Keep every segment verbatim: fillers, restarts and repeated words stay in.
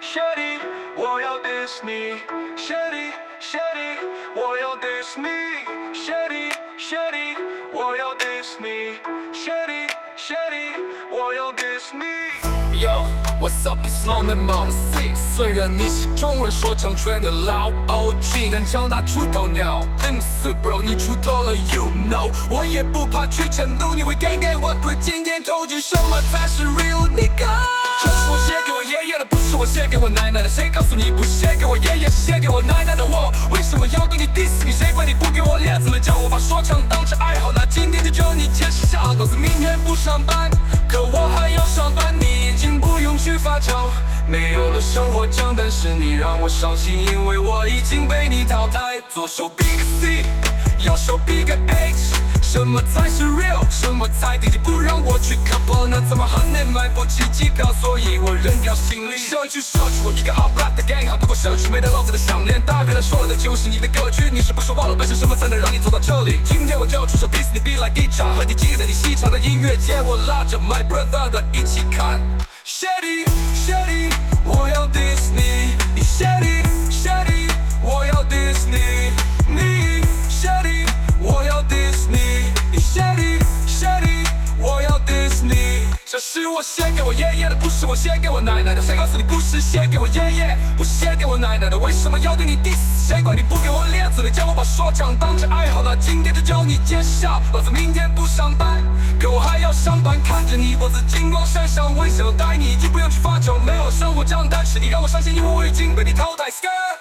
Shady，我要 Disney。Shady Shady，我要 Disney。Shady Shady，我要 Disney。Shady Shady，我要 Disney。Yo，What's up？It's London Mountain Six。虽然你是中文说唱圈的老 O G， 但长大出头鸟。M 四 Bro， 你出头了 ，You know。我也不怕去成都，你会给给我对今天投句，什么才是 real nigga？ 这是我写给我爷爷的，不是我写给我奶奶的。谁告诉你不写给我爷爷，是写给我奶奶的？我为什么要对你 diss 你？谁管你不给我脸子了？叫我把说唱当成爱好，那今天就就你揭晓。老子明天不上班，可我还要上班。你已经不用去发愁，没有了生活账，但是你让我伤心，因为我已经被你淘汰。左手比个 C， 右手比个 H。什么才是 real？ 什么才弟弟不让我去 couple？ 那怎么很难买不起机票？所以我扔掉行李。社区社区，我一个 hot rap 的 gang， 好不过社区没得老子的项链。大概他说的就是你的歌曲，你是不是忘了本身什么才能让你走到这里？今天我就要出手 diss 你 be like 一场，和你记得你西场的音乐节，我拉着 my brother 的一起看。Shady Shady， 我要 Disney， 你 Shady Shady， 我要 Disney， 你 Shady， 我要 Disney， 你 Shady Shady， 我要 Disney。这是我写给我爷爷的，不是我写给我奶奶的。谁告诉你不是写给我爷爷，不是写给我奶奶的？为什么要对你 diss？ 谁管你不给我脸子？你叫我把说唱当成爱好，那今天就就你揭晓。老子明天不上班，可我还要上班。看着你脖子金光闪闪，微笑待你，已经不用去发愁，没有生活账，但是你让我伤心，因为我已经被你淘汰。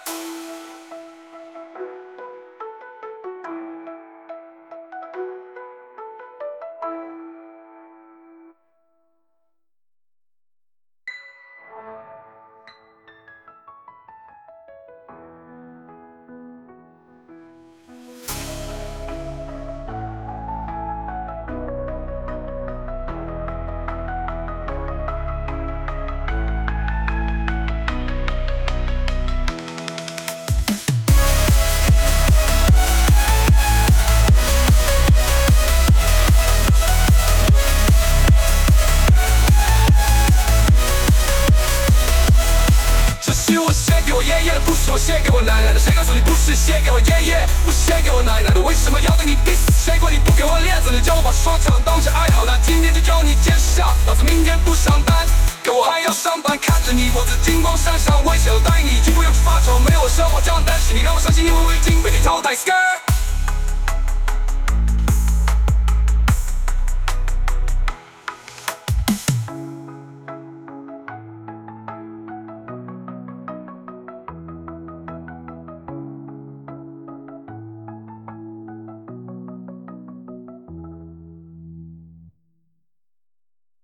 是我写给我爷爷的，不是我写给我奶奶的。谁告诉你不是写给我爷爷，不是写给我奶奶的？为什么要对你 diss？ 谁管你不给我脸子？你叫我把说唱当成爱好，那今天就就你揭晓。老子明天不上班，可我还要上班。看着你脖子金光闪闪，微笑待你，已经不用去发愁，没有我生活账，但是你让我伤心，因为我已经被你淘汰。